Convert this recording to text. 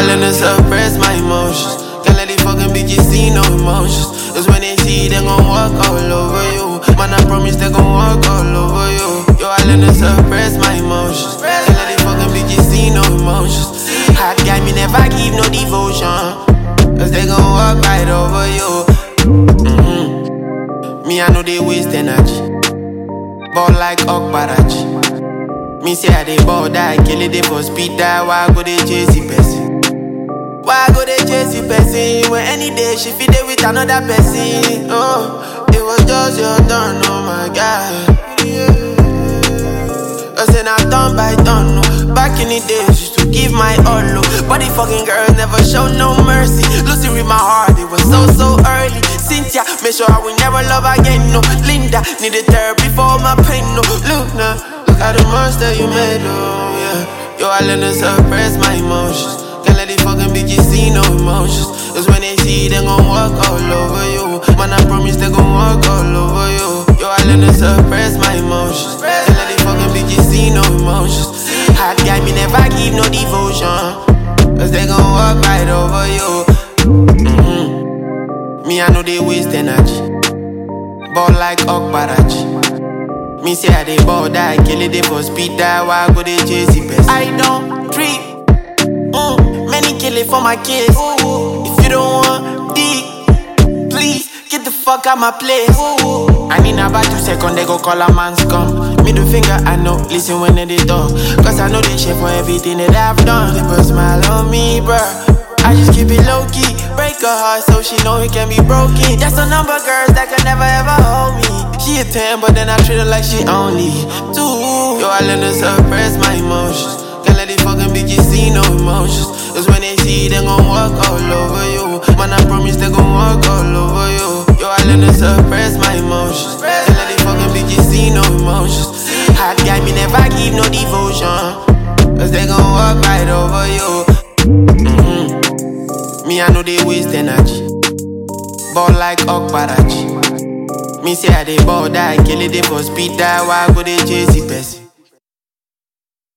learn to suppress my emotions. Can't let these fucking bitches see no emotions. Cause when they see, they gon' walk all over you. Man, I promise they gon' walk all over you. Yo, I learn to suppress my emotions. Can't let these fucking bitches see no emotions. Hot guy, me never give no devotion. Cause they gon' walk right over you. Me, I know they waste energy. Ball like Okbarachi. Me say I dey ball die, kill it, they for speed die. Why go they chase the person? Why go they chase the person? When any day she fit there with another person. Oh, it was just your turn, oh my God. Cause then I turn by turn, no. Back in the days, used to give my all, no. But the fucking girls never show no mercy. Losing with my heart, it was so early. Cynthia, make sure I will never love again, no. Linda, needed therapy for my pain, no. Look now, look at the monster you made, oh yeah. Yo, I learn to suppress my emotions. Can't let these fucking bitches see no emotions. Cause when they see, they gon' walk all over you. Man, I promise they gon' walk all over you. Yo, I learn to suppress my emotions. Can't let these fucking bitches see no emotions. Hot guy, me never give no devotion. Cause they gon' walk right over you. Me, I know they waste energy. Ball like Okbarachi. Me say I dey ball die, kill it, they for speed die. Why go they chase the best? I don't treat many kill it for my kids. If you don't want dick, please get the fuck out my place. I mean about 2 seconds, they go call a man's come. Middle finger, I know, listen when they talk. Cause I know they shit for everything that I've done. They put a smile on me, bruh. I just keep it low-key. Break her heart so she know it can be broken. Just a number of girls that can never ever hold me. She a 10, but then I treat her like she only 2. Yo, I learn to suppress my emotions. Can't let these fucking bitches see no emotions. Cause when they see, they gon' walk all over you. Man, I promise they gon' walk all over you. Yo, I learn to suppress my emotions. Can't let these fucking bitches see no emotions. Hot guy, me never give no devotion. Cause they gon' walk right over you. Me, I know they waste energy. Ball like Okbarachi. Me say I dey ball die, kill it, they for speed die. Why go they chase the person?